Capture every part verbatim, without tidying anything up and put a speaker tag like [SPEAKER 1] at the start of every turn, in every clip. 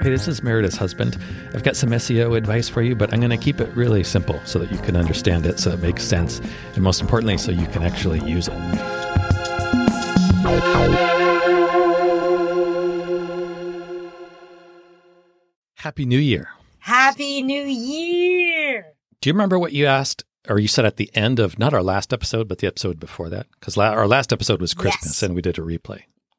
[SPEAKER 1] Hey, this is Meredith's husband. I've got some S E O advice for you, but I'm going to keep it really simple so that you can understand it, so it makes sense, and most importantly, so you can actually use it. Happy New Year.
[SPEAKER 2] Happy New Year.
[SPEAKER 1] Do you remember what you asked, or you said at the end of, not our last episode, but the episode before that? Because la- our last episode was Christmas,
[SPEAKER 2] Yes.
[SPEAKER 1] and we did a replay.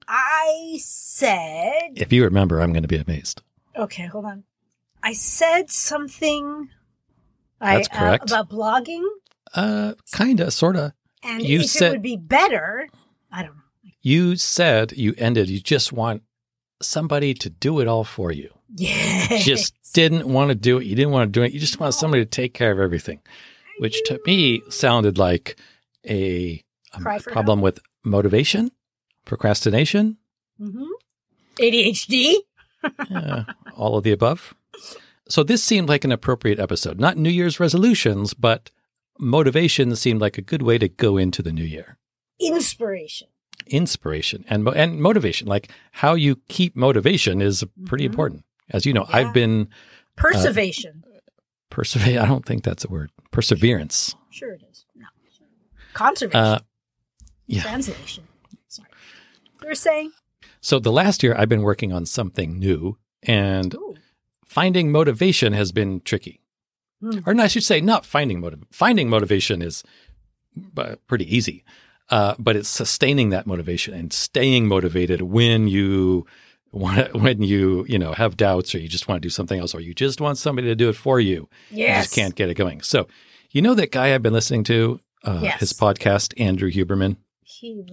[SPEAKER 2] I said...
[SPEAKER 1] If you remember, I'm going to be amazed.
[SPEAKER 2] Okay, hold on. I said something
[SPEAKER 1] That's
[SPEAKER 2] I,
[SPEAKER 1] correct.
[SPEAKER 2] Uh, about blogging.
[SPEAKER 1] Uh, kind of, sort of.
[SPEAKER 2] And
[SPEAKER 1] You
[SPEAKER 2] if
[SPEAKER 1] said-
[SPEAKER 2] it would be better, I don't know.
[SPEAKER 1] You said, you ended, you just want somebody to do it all for you.
[SPEAKER 2] Yeah.
[SPEAKER 1] Just didn't want to do it. You didn't want to do it. You just want somebody to take care of everything, which to me sounded like a, a
[SPEAKER 2] Cry for
[SPEAKER 1] problem with motivation, procrastination,
[SPEAKER 2] Mm-hmm. A D H D.
[SPEAKER 1] uh, all of the above. So this seemed like an appropriate episode. Not New Year's resolutions, but motivation seemed like a good way to go into the new year.
[SPEAKER 2] Inspiration.
[SPEAKER 1] Inspiration and mo- and motivation, like how you keep motivation is pretty
[SPEAKER 2] Mhm.
[SPEAKER 1] important. As you know,
[SPEAKER 2] Yeah.
[SPEAKER 1] I've been
[SPEAKER 2] Perseveration.
[SPEAKER 1] persevere. I don't think that's a word. Perseverance.
[SPEAKER 2] Sure it is. No. Conservation.
[SPEAKER 1] Uh, yeah.
[SPEAKER 2] Translation. Sorry. You were saying?
[SPEAKER 1] So the last year I've been working on something new, and
[SPEAKER 2] Ooh.
[SPEAKER 1] finding motivation has been tricky.
[SPEAKER 2] Hmm.
[SPEAKER 1] Or no, I should say not finding motive. Finding motivation is uh, pretty easy, uh, but it's sustaining that motivation and staying motivated when you want to, when you you know have doubts, or you just want to do something else, or you just want somebody to do it for you. You
[SPEAKER 2] Yes.
[SPEAKER 1] just can't get it going. So you know that guy I've been listening to, uh,
[SPEAKER 2] Yes.
[SPEAKER 1] his podcast, Andrew Huberman.
[SPEAKER 2] He-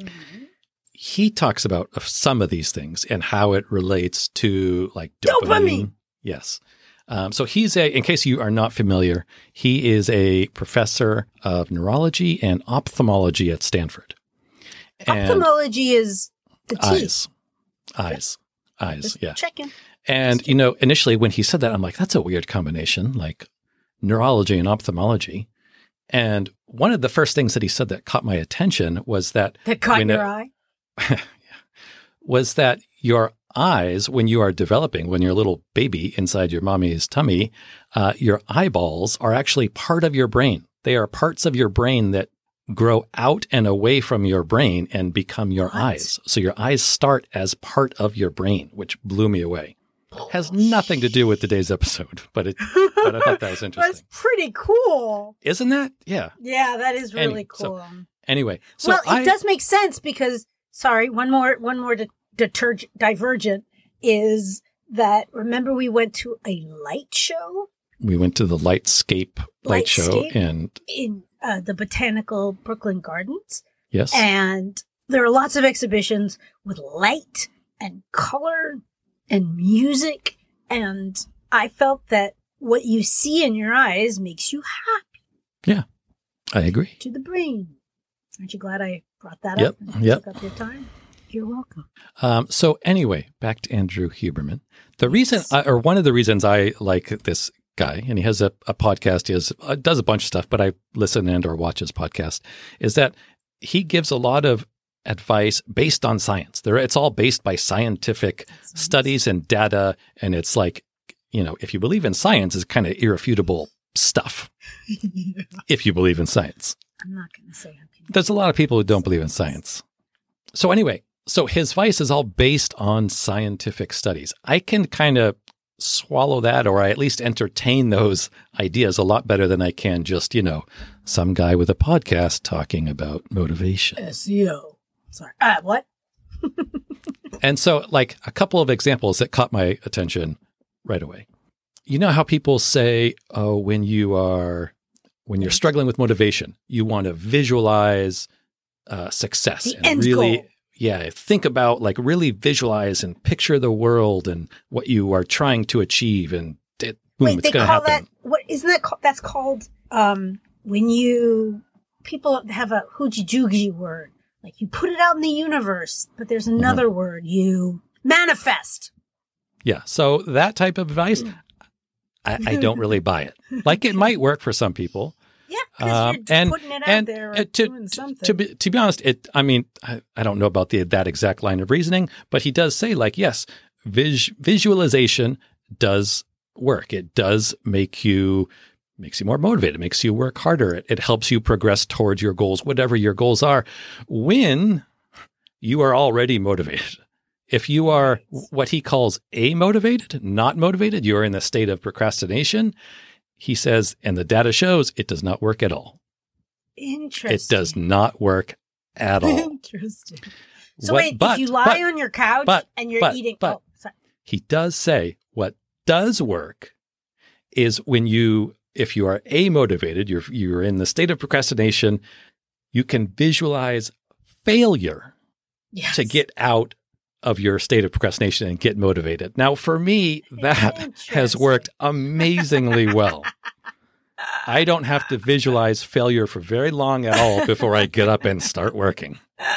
[SPEAKER 1] He talks about some of these things and how it relates to like dopamine.
[SPEAKER 2] Dopamine.
[SPEAKER 1] Yes. Um, so he's a, in case you are not familiar, he is a professor of neurology and ophthalmology at Stanford. And
[SPEAKER 2] Ophthalmology is the T.
[SPEAKER 1] eyes, eyes, eyes.
[SPEAKER 2] Just
[SPEAKER 1] Yeah.
[SPEAKER 2] checking.
[SPEAKER 1] And, you know, initially when he said that, I'm like, that's a weird combination, like neurology and ophthalmology. And one of the first things that he said that caught my attention was that
[SPEAKER 2] That caught
[SPEAKER 1] when
[SPEAKER 2] your
[SPEAKER 1] it-
[SPEAKER 2] eye.
[SPEAKER 1] was that your eyes, when you are developing, when you're a little baby inside your mommy's tummy, uh, your eyeballs are actually part of your brain. They are parts of your brain that grow out and away from your brain and become your
[SPEAKER 2] What?
[SPEAKER 1] eyes. So your eyes start as part of your brain, which blew me away. Has nothing to do with today's episode, but it, but I thought that was interesting.
[SPEAKER 2] That's pretty cool.
[SPEAKER 1] Isn't that? Yeah.
[SPEAKER 2] Yeah, that is really
[SPEAKER 1] Any- so-
[SPEAKER 2] cool.
[SPEAKER 1] Anyway, so
[SPEAKER 2] well, it
[SPEAKER 1] I,
[SPEAKER 2] does make sense because, sorry, one more, one more di- deterg- divergent is that, remember we went to a light show
[SPEAKER 1] we went to the Lightscape light show,
[SPEAKER 2] Lightscape?
[SPEAKER 1] and
[SPEAKER 2] in uh, the Botanical Brooklyn Gardens.
[SPEAKER 1] yes,
[SPEAKER 2] And there are lots of exhibitions with light and color and music. And I felt that what you see in your eyes makes you happy
[SPEAKER 1] I agree.
[SPEAKER 2] to the brain. Aren't you glad I brought that
[SPEAKER 1] Yep,
[SPEAKER 2] up? and
[SPEAKER 1] yep.
[SPEAKER 2] Took up your time. You're welcome.
[SPEAKER 1] Um, so anyway, back to Andrew Huberman. The reason,
[SPEAKER 2] Yes.
[SPEAKER 1] I, or one of the reasons I like this guy, and he has a, a podcast, he has, uh, does a bunch of stuff, but I listen and or watch his podcast, is that he gives a lot of advice based on science. There, it's all based by scientific
[SPEAKER 2] That's nice.
[SPEAKER 1] studies and data, and it's like, you know, if you believe in science, it's kind of irrefutable stuff. If you believe in science.
[SPEAKER 2] I'm not going to say how can
[SPEAKER 1] There's a lot of people who don't believe in science. So anyway, so his advice is all based on scientific studies. I can kind of swallow that, or I at least entertain those ideas a lot better than I can just, you know, some guy with a podcast talking about motivation.
[SPEAKER 2] S E O. Sorry. Uh, what?
[SPEAKER 1] And so like a couple of examples that caught my attention right away. You know how people say, oh, when you are, when you're struggling with motivation, you want to visualize uh, success
[SPEAKER 2] The
[SPEAKER 1] and
[SPEAKER 2] end
[SPEAKER 1] really,
[SPEAKER 2] goal.
[SPEAKER 1] yeah, think about like really visualize and picture the world and what you are trying to achieve, and it, boom,
[SPEAKER 2] Wait,
[SPEAKER 1] it's
[SPEAKER 2] they
[SPEAKER 1] going
[SPEAKER 2] call
[SPEAKER 1] to happen.
[SPEAKER 2] that, what, isn't that, ca- that's called, um, when you, people have a hooji-jooji word. Like you put it out in the universe, but there's another
[SPEAKER 1] Mm-hmm.
[SPEAKER 2] word, you manifest.
[SPEAKER 1] Yeah. So that type of advice, I, I don't really buy it. Like it might work for some people.
[SPEAKER 2] Yeah, because
[SPEAKER 1] Um,
[SPEAKER 2] you're just
[SPEAKER 1] and-
[SPEAKER 2] putting it out
[SPEAKER 1] and
[SPEAKER 2] there or
[SPEAKER 1] uh, to,
[SPEAKER 2] doing something.
[SPEAKER 1] to be to be honest, it. I mean, I, I don't know about the that exact line of reasoning, but he does say like, yes, vis, visualization does work. It does make you makes you more motivated, makes you work harder. It, it helps you progress towards your goals, whatever your goals are, when you are already motivated. If you are what he calls amotivated, not motivated, you're in the state of procrastination, he says, and the data shows it does not work at all.
[SPEAKER 2] Interesting.
[SPEAKER 1] It does not work at all.
[SPEAKER 2] Interesting. So
[SPEAKER 1] What-
[SPEAKER 2] wait,
[SPEAKER 1] but-
[SPEAKER 2] if you lie
[SPEAKER 1] but-
[SPEAKER 2] on your couch
[SPEAKER 1] but-
[SPEAKER 2] and you're
[SPEAKER 1] but-
[SPEAKER 2] eating,
[SPEAKER 1] but-
[SPEAKER 2] oh, sorry.
[SPEAKER 1] He does say what does work is when you, if you are amotivated, you're you're in the state of procrastination, you can visualize failure
[SPEAKER 2] Yes.
[SPEAKER 1] to get out of your state of procrastination and get motivated. Now, for me, that has
[SPEAKER 2] Interesting.
[SPEAKER 1] worked amazingly well. I don't have to visualize failure for very long at all before I get up and start working.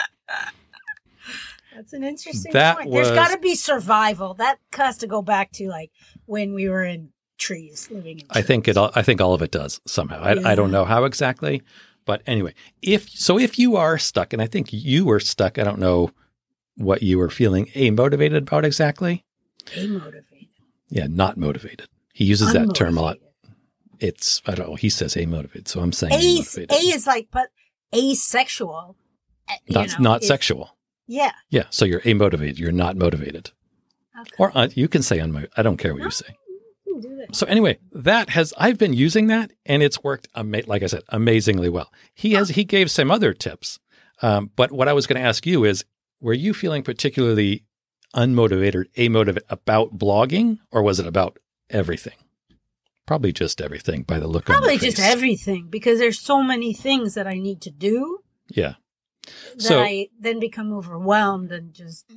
[SPEAKER 2] That's an interesting
[SPEAKER 1] That
[SPEAKER 2] point.
[SPEAKER 1] was-
[SPEAKER 2] There's got to be survival. That has to go back to like when we were in trees, living in trees.
[SPEAKER 1] I think it all, I think all of it does somehow. I, I don't know how exactly, but anyway, if so, if you are stuck, and I think you were stuck, I don't know what you were feeling amotivated about exactly.
[SPEAKER 2] Amotivated.
[SPEAKER 1] Yeah, not motivated. He uses that term a lot.
[SPEAKER 2] Unmotivated.
[SPEAKER 1] It's I don't know. He says amotivated, so I'm saying
[SPEAKER 2] A,
[SPEAKER 1] amotivated.
[SPEAKER 2] A is like, but asexual. uh, you
[SPEAKER 1] That's
[SPEAKER 2] know,
[SPEAKER 1] not
[SPEAKER 2] is-
[SPEAKER 1] sexual.
[SPEAKER 2] Yeah.
[SPEAKER 1] Yeah, so you're amotivated. You're not motivated,
[SPEAKER 2] Okay.
[SPEAKER 1] or uh, you can say unmotivated. I don't care what you say.
[SPEAKER 2] You can do that.
[SPEAKER 1] So anyway, that has I've been using that, and it's worked. Ama- like I said, amazingly well. He has he gave some other tips, um, but what I was going to ask you is: were you feeling particularly unmotivated, amotivated about blogging, or was it about everything? Probably just everything by the look on
[SPEAKER 2] Probably
[SPEAKER 1] your
[SPEAKER 2] just
[SPEAKER 1] face.
[SPEAKER 2] everything because there's so many things that I need to do
[SPEAKER 1] Yeah.
[SPEAKER 2] that
[SPEAKER 1] So-
[SPEAKER 2] I then become overwhelmed and just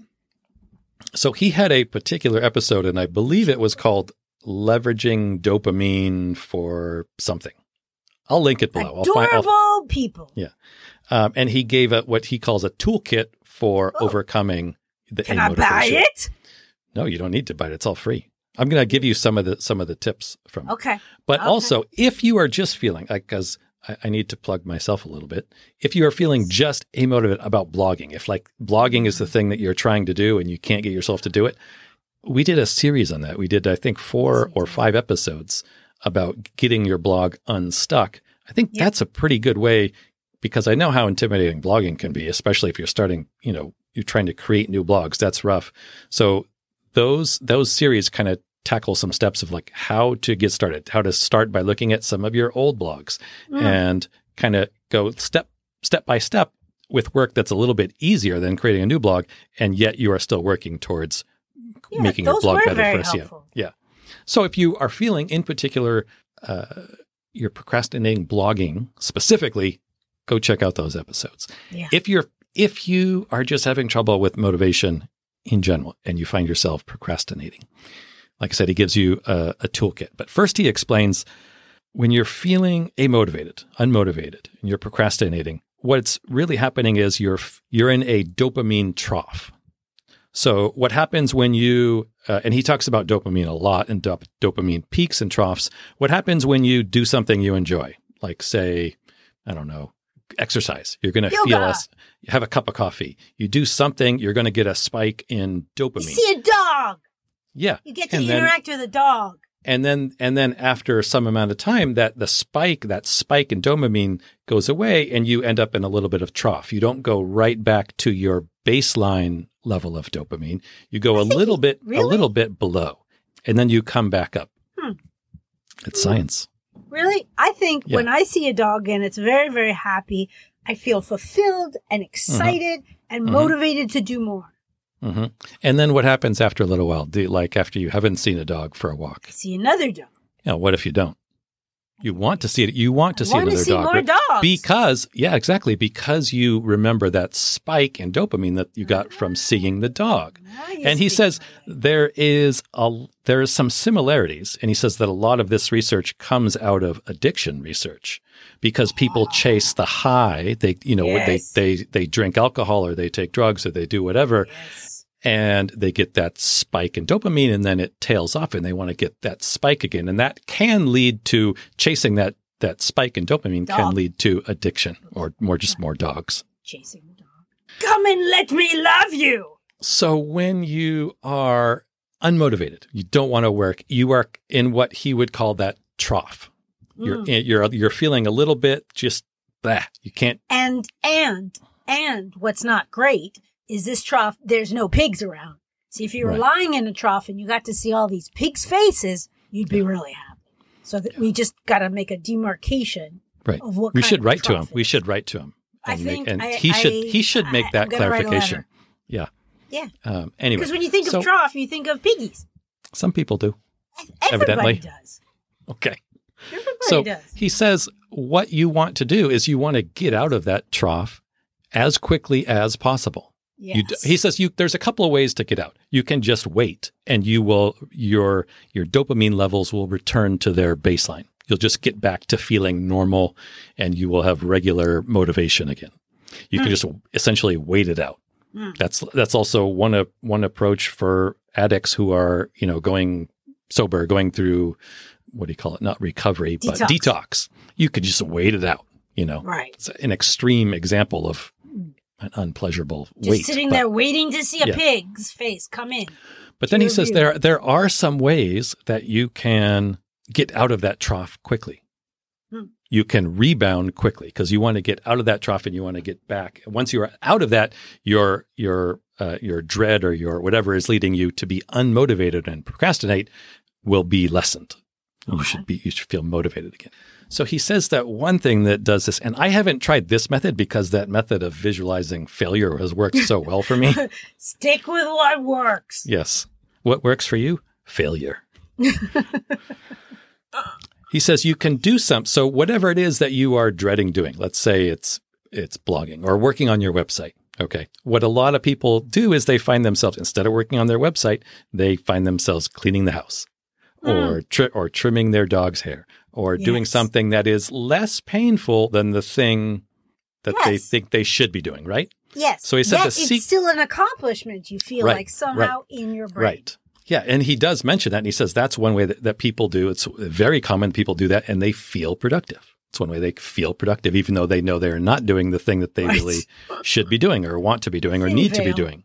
[SPEAKER 1] So he had a particular episode, and I believe it was called "Leveraging Dopamine for Something." I'll link it below. I'll find.
[SPEAKER 2] adorable
[SPEAKER 1] I'll,
[SPEAKER 2] people.
[SPEAKER 1] um, and he gave a, what he calls a toolkit for
[SPEAKER 2] Oh.
[SPEAKER 1] overcoming the
[SPEAKER 2] Can I buy
[SPEAKER 1] amotivation.
[SPEAKER 2] it?
[SPEAKER 1] No, you don't need to buy it. It's all free. I'm going to give you some of the some of the tips from it.
[SPEAKER 2] Okay.
[SPEAKER 1] But
[SPEAKER 2] Okay.
[SPEAKER 1] also, if you are just feeling like, because I, I need to plug myself a little bit, if you are feeling just amotivated about blogging, if like blogging is the thing that you're trying to do and you can't get yourself to do it, we did a series on that. We did, I think, four or five episodes about getting your blog unstuck. I think
[SPEAKER 2] Yep.
[SPEAKER 1] that's a pretty good way, because I know how intimidating blogging can be, especially if you're starting, you know, you're trying to create new blogs. That's rough. So those those series kind of tackle some steps of like how to get started, how to start by looking at some of your old blogs
[SPEAKER 2] Mm.
[SPEAKER 1] and kind of go step step by step with work that's a little bit easier than creating a new blog, and yet you are still working towards
[SPEAKER 2] Yeah,
[SPEAKER 1] making your
[SPEAKER 2] those
[SPEAKER 1] blog
[SPEAKER 2] were
[SPEAKER 1] better
[SPEAKER 2] very
[SPEAKER 1] for S E O.
[SPEAKER 2] helpful.
[SPEAKER 1] Yeah. So if you are feeling in particular, uh, you're procrastinating blogging specifically, go check out those episodes.
[SPEAKER 2] Yeah.
[SPEAKER 1] If you're if you are just having trouble with motivation in general and you find yourself procrastinating, like I said, he gives you a, a toolkit. But first he explains when you're feeling amotivated, unmotivated, and you're procrastinating, what's really happening is you're you're in a dopamine trough. So what happens when you, uh, and he talks about dopamine a lot and dop- dopamine peaks and troughs. What happens when you do something you enjoy, like say, I don't know, exercise. You're going to
[SPEAKER 2] Yoga.
[SPEAKER 1] feel us. You have a cup of coffee. You do something, you're going to get a spike in
[SPEAKER 2] You
[SPEAKER 1] dopamine.
[SPEAKER 2] see a dog.
[SPEAKER 1] Yeah.
[SPEAKER 2] You get to
[SPEAKER 1] And then-
[SPEAKER 2] interact with a dog.
[SPEAKER 1] And then, and then after some amount of time, that the spike, that spike in dopamine goes away, and you end up in a little bit of trough. You don't go right back to your baseline level of dopamine. You go
[SPEAKER 2] I
[SPEAKER 1] a
[SPEAKER 2] think
[SPEAKER 1] little
[SPEAKER 2] you-
[SPEAKER 1] bit,
[SPEAKER 2] really?
[SPEAKER 1] a little bit below, and then you come back up.
[SPEAKER 2] Hmm.
[SPEAKER 1] It's science.
[SPEAKER 2] Really? I think
[SPEAKER 1] Yeah.
[SPEAKER 2] when I see a dog and it's very, very happy, I feel fulfilled and excited and
[SPEAKER 1] Mhm.
[SPEAKER 2] motivated to do more.
[SPEAKER 1] hmm And then what happens after a little while? Do, like after you haven't seen a dog for a walk?
[SPEAKER 2] I see another dog.
[SPEAKER 1] You know, what if you don't? You want to see it. You want to
[SPEAKER 2] I
[SPEAKER 1] see
[SPEAKER 2] want to
[SPEAKER 1] another
[SPEAKER 2] see
[SPEAKER 1] dog.
[SPEAKER 2] more
[SPEAKER 1] right?
[SPEAKER 2] dogs.
[SPEAKER 1] Because, yeah, exactly. Because you remember that spike in dopamine that you got from seeing the dog.
[SPEAKER 2] Now you
[SPEAKER 1] And he
[SPEAKER 2] speak
[SPEAKER 1] says
[SPEAKER 2] my language.
[SPEAKER 1] there is a there is some similarities, and he says that a lot of this research comes out of addiction research, because people chase the high. They you know
[SPEAKER 2] Yes.
[SPEAKER 1] they they they drink alcohol or they take drugs or they do whatever,
[SPEAKER 2] Yes.
[SPEAKER 1] and they get that spike in dopamine, and then it tails off, and they want to get that spike again, and that can lead to chasing that that spike in dopamine can
[SPEAKER 2] Dog.
[SPEAKER 1] lead to addiction or more just more dogs.
[SPEAKER 2] Chasing the dog. Come and let me love you.
[SPEAKER 1] So when you are unmotivated. You don't want to work. You are in what he would call that trough. You're
[SPEAKER 2] Mm.
[SPEAKER 1] you're you're feeling a little bit just bah, you can't.
[SPEAKER 2] And, and, and what's not great is this trough, there's no pigs around. See, if you were
[SPEAKER 1] Right.
[SPEAKER 2] lying in a trough and you got to see all these pigs' faces, you'd be really happy. So that we just got to make a demarcation
[SPEAKER 1] Right.
[SPEAKER 2] of what
[SPEAKER 1] We
[SPEAKER 2] kind
[SPEAKER 1] should
[SPEAKER 2] of
[SPEAKER 1] write to him.
[SPEAKER 2] trough it
[SPEAKER 1] We
[SPEAKER 2] is.
[SPEAKER 1] should write to him.
[SPEAKER 2] I
[SPEAKER 1] And, make-
[SPEAKER 2] think
[SPEAKER 1] and
[SPEAKER 2] I-
[SPEAKER 1] he should
[SPEAKER 2] I-
[SPEAKER 1] he should make
[SPEAKER 2] I-
[SPEAKER 1] that
[SPEAKER 2] I'm gonna write a
[SPEAKER 1] clarification.
[SPEAKER 2] letter.
[SPEAKER 1] Yeah.
[SPEAKER 2] Yeah.
[SPEAKER 1] Um, anyway,
[SPEAKER 2] Because when you think
[SPEAKER 1] so
[SPEAKER 2] of trough, you think of piggies.
[SPEAKER 1] some people do.
[SPEAKER 2] Everybody
[SPEAKER 1] Evidently.
[SPEAKER 2] does.
[SPEAKER 1] Okay.
[SPEAKER 2] Everybody
[SPEAKER 1] So
[SPEAKER 2] does.
[SPEAKER 1] he says what you want to do is you want to get out of that trough as quickly as possible.
[SPEAKER 2] Yes.
[SPEAKER 1] You d- he says you there's a couple of ways to get out. You can just wait and you will your your dopamine levels will return to their baseline. You'll just get back to feeling normal and you will have regular motivation again. You can
[SPEAKER 2] Mm.
[SPEAKER 1] just essentially wait it out.
[SPEAKER 2] Mm.
[SPEAKER 1] That's that's also one of one approach for addicts who are, you know, going sober, going through what do you call it? Not recovery, but
[SPEAKER 2] Detox.
[SPEAKER 1] detox. You could just wait it out, you know.
[SPEAKER 2] Right.
[SPEAKER 1] It's an extreme example of an unpleasurable
[SPEAKER 2] Just
[SPEAKER 1] wait.
[SPEAKER 2] sitting
[SPEAKER 1] but-
[SPEAKER 2] there waiting to see a
[SPEAKER 1] Yeah.
[SPEAKER 2] pig's face come in.
[SPEAKER 1] But then he
[SPEAKER 2] Peer
[SPEAKER 1] says
[SPEAKER 2] review.
[SPEAKER 1] there there are some ways that you can get out of that trough quickly.
[SPEAKER 2] Hmm.
[SPEAKER 1] You can rebound quickly because you want to get out of that trough and you want to get back. Once you're out of that, your your uh, your dread or your whatever is leading you to be unmotivated and procrastinate will be lessened. You
[SPEAKER 2] Okay.
[SPEAKER 1] should be you should feel motivated again. So he says that one thing that does this, and I haven't tried this method because that method of visualizing failure has worked so well for me.
[SPEAKER 2] Stick with what works.
[SPEAKER 1] Yes. What works for you? Failure. He says you can do some. So whatever it is that you are dreading doing, let's say it's it's blogging or working on your website. Okay. What a lot of people do is they find themselves, instead of working on their website, they find themselves cleaning the house or tri- or trimming their dog's hair or doing
[SPEAKER 2] Yes.
[SPEAKER 1] something that is less painful than the thing that they
[SPEAKER 2] Yes.
[SPEAKER 1] think they should be doing, right?
[SPEAKER 2] Yes.
[SPEAKER 1] So he said
[SPEAKER 2] that
[SPEAKER 1] the
[SPEAKER 2] it's
[SPEAKER 1] seek-
[SPEAKER 2] still an accomplishment you feel
[SPEAKER 1] Right,
[SPEAKER 2] like somehow in your brain.
[SPEAKER 1] Right. Yeah. And he does mention that. And he says that's one way that, that people do. It's very common. People do that and they feel productive. It's one way they feel productive, even though they know they're not doing the thing that they
[SPEAKER 2] Right.
[SPEAKER 1] really should be doing or want to be doing or
[SPEAKER 2] Thin
[SPEAKER 1] need to be
[SPEAKER 2] veil.
[SPEAKER 1] doing.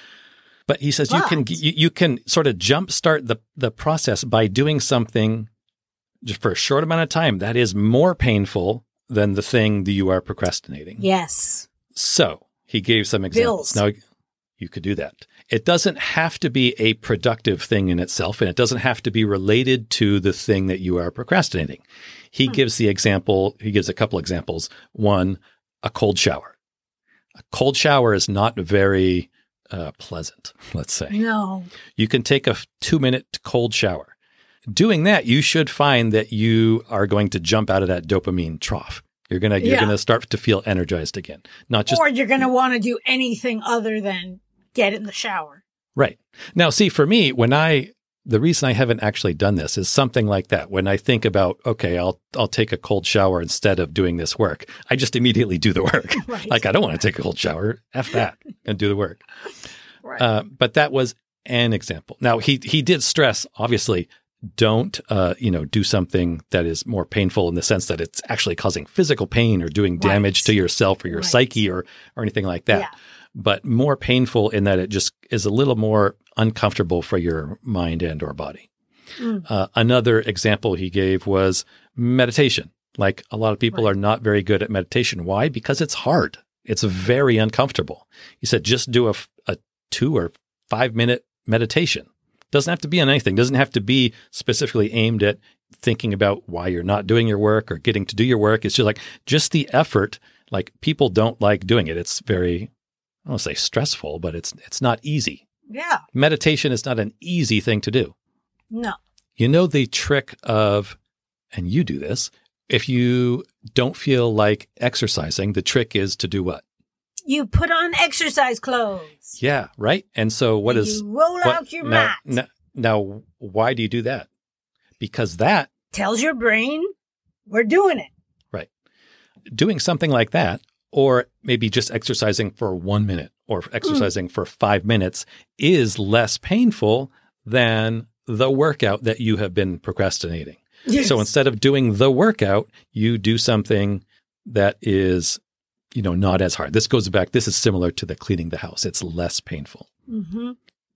[SPEAKER 1] But he says you can
[SPEAKER 2] But-
[SPEAKER 1] you, you can sort of jumpstart the, the process by doing something just for a short amount of time that is more painful than the thing that you are procrastinating.
[SPEAKER 2] Yes.
[SPEAKER 1] So he gave some examples.
[SPEAKER 2] Bills.
[SPEAKER 1] Now, you could do that. It doesn't have to be a productive thing in itself, and it doesn't have to be related to the thing that you are procrastinating. He
[SPEAKER 2] Hmm.
[SPEAKER 1] gives the example, he gives a couple examples. One, a cold shower. A cold shower is not very uh, pleasant, let's say.
[SPEAKER 2] No.
[SPEAKER 1] You can take a two minute cold shower. Doing that, you should find that you are going to jump out of that dopamine trough. You're gonna you're
[SPEAKER 2] Yeah.
[SPEAKER 1] gonna start to feel energized again. Not just
[SPEAKER 2] Or you're going to want to do anything other than get in the shower.
[SPEAKER 1] right. Now, see, for me, when I the reason I haven't actually done this is something like that. When I think about, okay, I'll I'll take a cold shower instead of doing this work, I just immediately do the work.
[SPEAKER 2] Right.
[SPEAKER 1] Like I don't want to take a cold shower. F that and do the work.
[SPEAKER 2] Right.
[SPEAKER 1] Uh, but that was an example. Now he he did stress, obviously, don't uh, you know do something that is more painful in the sense that it's actually causing physical pain or doing damage
[SPEAKER 2] Right.
[SPEAKER 1] to yourself or your
[SPEAKER 2] Right.
[SPEAKER 1] psyche or or anything like that.
[SPEAKER 2] Yeah.
[SPEAKER 1] But more painful in that it just is a little more uncomfortable for your mind and or body.
[SPEAKER 2] Mm.
[SPEAKER 1] Uh, another example he gave was meditation. Like a lot of people
[SPEAKER 2] Right.
[SPEAKER 1] are not very good at meditation. Why? Because it's hard. It's very uncomfortable. He said, just do a, f- a two or five minute meditation. Doesn't have to be on anything. Doesn't have to be specifically aimed at thinking about why you're not doing your work or getting to do your work. It's just like just the effort. Like people don't like doing it. It's very, I don't want to say stressful, but it's it's not easy.
[SPEAKER 2] Yeah.
[SPEAKER 1] Meditation is not an easy thing to do.
[SPEAKER 2] No.
[SPEAKER 1] You know the trick of, and you do this, if you don't feel like exercising, the trick is to do what?
[SPEAKER 2] You put on exercise clothes.
[SPEAKER 1] Yeah, right? And so what
[SPEAKER 2] And
[SPEAKER 1] is...
[SPEAKER 2] You roll
[SPEAKER 1] what-
[SPEAKER 2] out your
[SPEAKER 1] now,
[SPEAKER 2] mat.
[SPEAKER 1] now, now, why do you do that? Because that,
[SPEAKER 2] Tells your brain we're doing it.
[SPEAKER 1] right, doing something like that, or maybe just exercising for one minute or exercising for five minutes is less painful than the workout that you have been procrastinating.
[SPEAKER 2] Yes.
[SPEAKER 1] So instead of doing the workout, you do something that is, you know, not as hard. This goes back, this is similar to the cleaning the house. It's less painful.
[SPEAKER 2] Mm-hmm.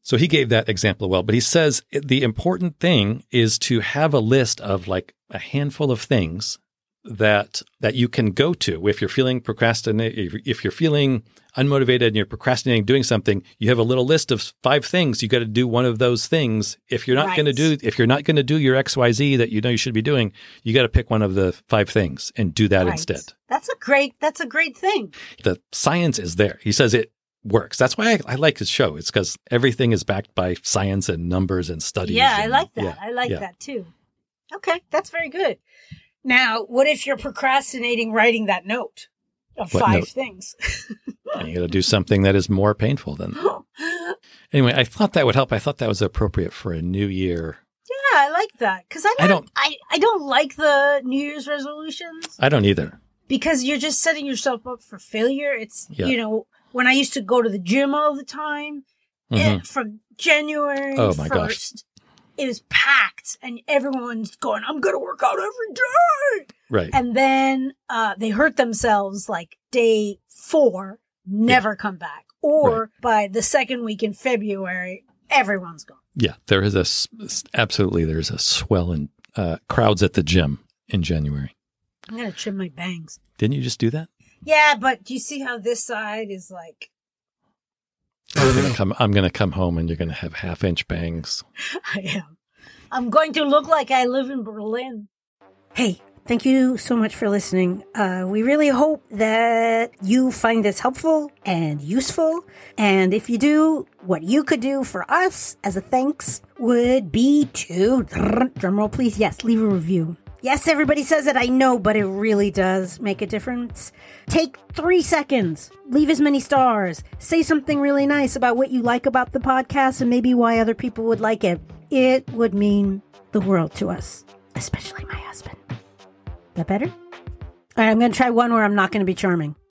[SPEAKER 1] So he gave that example well, but he says the important thing is to have a list of like a handful of things that that you can go to if you're feeling procrastinate, if, if you're feeling unmotivated and you're procrastinating doing something. You have a little list of five things. You got to do one of those things. If you're not
[SPEAKER 2] Right.
[SPEAKER 1] going to do if you're not going to do your X Y Z that you know you should be doing, you got to pick one of the five things and do that
[SPEAKER 2] Right.
[SPEAKER 1] instead.
[SPEAKER 2] That's a great, that's a great thing.
[SPEAKER 1] The science is there. He says it works. That's why I, I like his show. It's because everything is backed by science and numbers and studies.
[SPEAKER 2] Yeah, I
[SPEAKER 1] and-
[SPEAKER 2] like that.
[SPEAKER 1] yeah,
[SPEAKER 2] I like
[SPEAKER 1] yeah.
[SPEAKER 2] that too. Okay, that's very good. Now, what if you're procrastinating writing that note of
[SPEAKER 1] What
[SPEAKER 2] five
[SPEAKER 1] note?
[SPEAKER 2] things?
[SPEAKER 1] And you got to do something that is more painful than that. Anyway, I thought that would help. I thought that was appropriate for a new year.
[SPEAKER 2] Yeah, I like that because I,
[SPEAKER 1] I
[SPEAKER 2] don't,
[SPEAKER 1] don't-
[SPEAKER 2] I, I don't like the New Year's resolutions
[SPEAKER 1] I don't either.
[SPEAKER 2] because you're just setting yourself up for failure. It's
[SPEAKER 1] Yeah.
[SPEAKER 2] you know when I used to go to the gym all the time eh,
[SPEAKER 1] Mhm.
[SPEAKER 2] from January
[SPEAKER 1] Oh, my gosh.
[SPEAKER 2] first, it was packed and everyone's going, "I'm gonna work out every day,"
[SPEAKER 1] Right.
[SPEAKER 2] and then uh, they hurt themselves like day four, never come back, or by the second week in February, everyone's gone.
[SPEAKER 1] Yeah. There is a s- absolutely. There's a swell in uh, crowds at the gym in January.
[SPEAKER 2] I'm gonna trim my bangs.
[SPEAKER 1] Didn't you just do that?
[SPEAKER 2] Yeah, but do you see how this side is like?
[SPEAKER 1] I'm gonna come. I'm gonna come home and you're gonna have half inch bangs.
[SPEAKER 2] I am. I'm going to look like I live in Berlin. Hey, thank you so much for listening. Uh, we really hope that you find this helpful and useful. And if you do, what you could do for us as a thanks would be to, drumroll please, yes, leave a review. Yes, everybody says it, I know, but it really does make a difference. Take three seconds, leave as many stars, say something really nice about what you like about the podcast and maybe why other people would like it. It would mean the world to us, especially my husband. That better? All right, I'm going to try one where I'm not going to be charming.